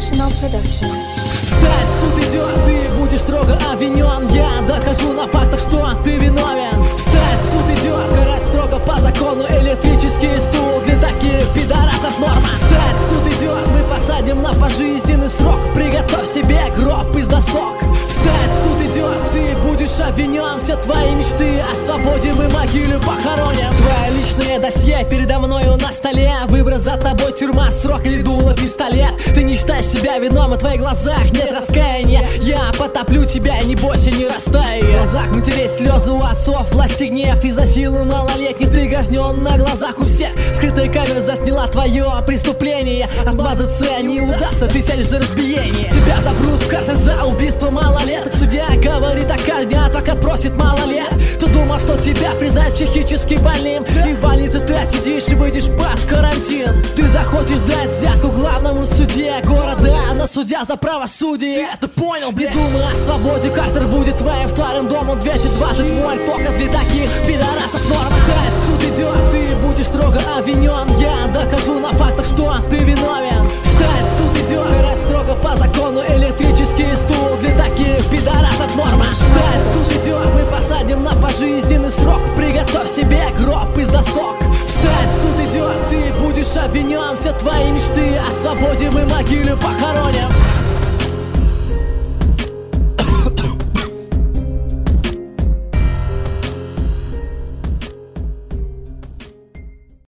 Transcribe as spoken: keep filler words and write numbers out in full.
International Productions. Встать, суд идет, ты будешь строго обвинен. Я докажу на фактах, что ты виновен. Встать, суд идет, карать строго по закону. Электрический стул для таких пидорасов норма. Встать, суд идет, мы посадим на пожизненный срок. Приготовь себе гроб из досок. Встать, суд идет, ты будешь обвинен. Все твои мечты о свободе мы могилю похороним. Твое личное досье передо мною на столе. Выбор за тобой, тюрьма, срок или дуло пистолет. Ты не считаешь себя вином, и в твоих глазах нет раскаяния. Я потоплю тебя, и не бойся, не растаю. В глазах матерей слезы у отцов, власти гнев. Из-за силы малолетних ты казнен на глазах у всех. Скрытая камера засняла твое преступление. Отмазаться не удастся, ты сядешь за разбиение. Тебя запрут в карцер за убийство малолеток. Судья говорит о казни, адвокат просит мало лет. Ты думал, что тебя признают психически больным, и в больнице ты отсидишь и выйдешь под карантин. Ты захочешь дать взятку главному судье города, но судья за правосудие. Ты это понял, блядь? Не думай о свободе, карцер будет твоим вторым домом. Двести двадцать вольт только для таких пидорасов норм. Встать, суд идет, ты будешь строго обвинен. Я докажу на фактах, что ты виновен. Встать, суд идет, карать строго по закону. Электрический стул для таких пидорасов норма. Встать, суд идет, мы посадим на пожизненный срок. Приготовь себе гроб из досок. Встать, суд идет, ты будешь обвинен. Все твои мечты о свободе мы могилю похороним.